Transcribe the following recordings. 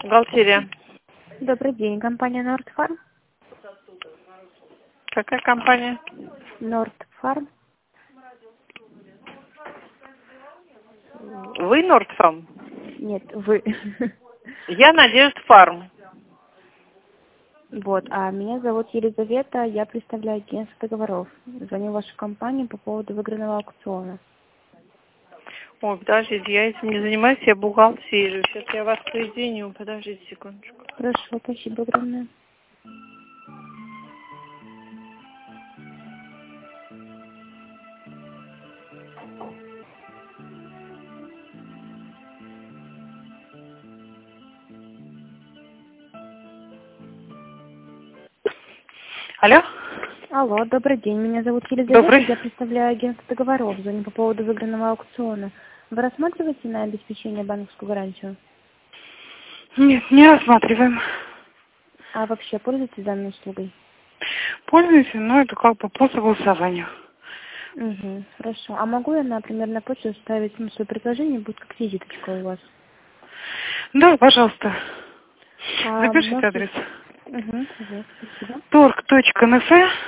Бухгалтерия. Добрый день, компания Нордфарм. Какая компания? Нордфарм. Вы Нордфарм? Нет, вы. Я Надежда Фарм. Вот, а меня зовут Елизавета, я представляю агентство договоров. Звоню в вашу компанию по поводу выигранного аукциона. Ой, подождите, я этим не занимаюсь, я бухгалтерию. Сейчас я вас соединю, подождите секундочку. Хорошо, спасибо огромное. Алло? Алло, добрый день, меня зовут Елизавета, Добрый. я представляю агентство договоров. Звоню по поводу выигранного аукциона. Вы рассматриваете на обеспечение банковскую гарантию? Нет, не рассматриваем. А вообще пользуетесь данной услугой? Пользуемся, но это как бы по согласованию. Угу, хорошо. А могу я, например, на почту ставить свое предложение, будет как визиточка у вас? Да, пожалуйста. А Запишите можете... адрес. Угу, вот, спасибо. торг.нф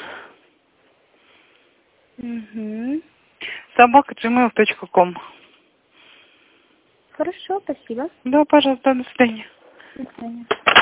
Угу. @gmail.com. Хорошо, спасибо. Да, пожалуйста, до свидания. До свидания.